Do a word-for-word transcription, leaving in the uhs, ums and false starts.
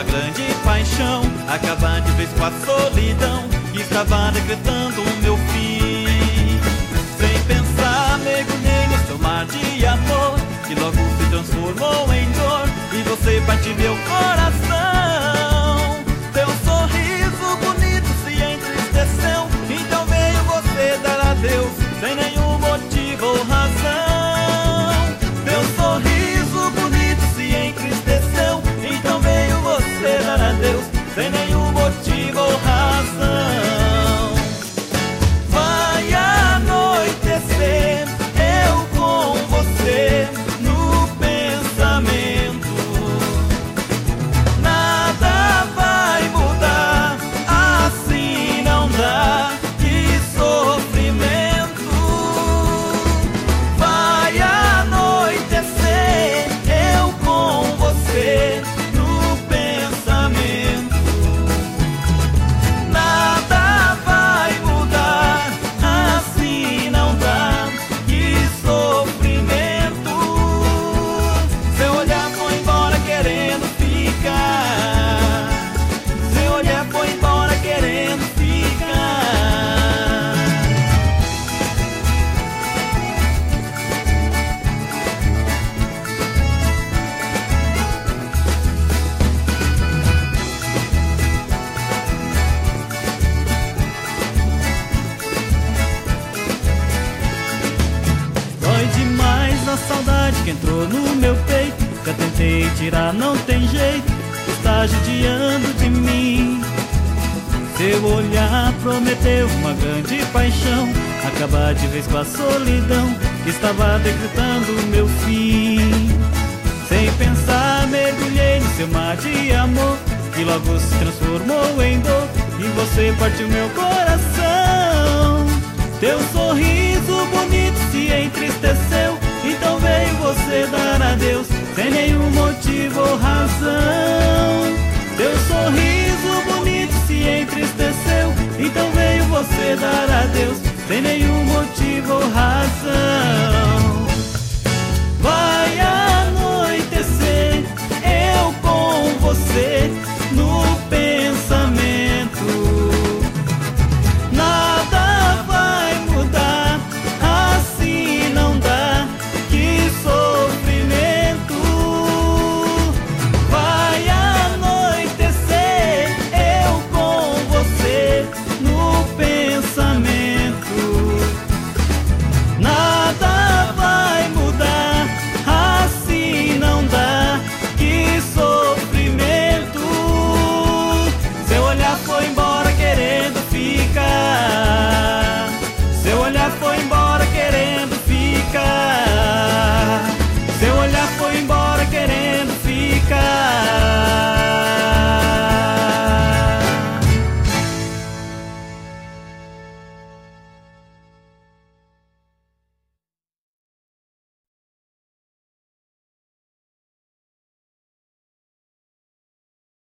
grande paixão, acabar de vez com a solidão que estava decretando o meu fim. Sem pensar, mergulhei no seu mar de amor, que logo se transformou em dor, e você partiu meu coração. Teu sorriso bonito se entristeceu, então veio você dar adeus, sem nenhum motivo ou razão. Teu sorriso bonito se entristeceu, então veio você dar adeus, sem nenhum motivo ou razão. Vai anoitecer, eu com você no pensamento. Nada vai mudar, assim não dá, que sofrimento. Vai anoitecer, eu com você no pensamento. Nada vai mudar, assim não dá, que sofrimento. Seu olhar foi embora querendo ficar, seu olhar foi embora querendo ficar. Dói demais a saudade que entrou no meu peito, já tentei tirar, não tem jeito, está judiando de mim. Seu olhar prometeu uma grande paixão, acabar de vez com a solidão que estava decretando o meu fim. Sem pensar, mergulhei no seu mar de amor, que logo se transformou em dor, e você partiu meu coração. Teu sorriso bonito se entristeceu, então veio você dar adeus, sem nenhum motivo ou razão. Teu sorriso bonito se entristeceu, então veio você dar adeus, sem nenhum motivo ou razão. Vai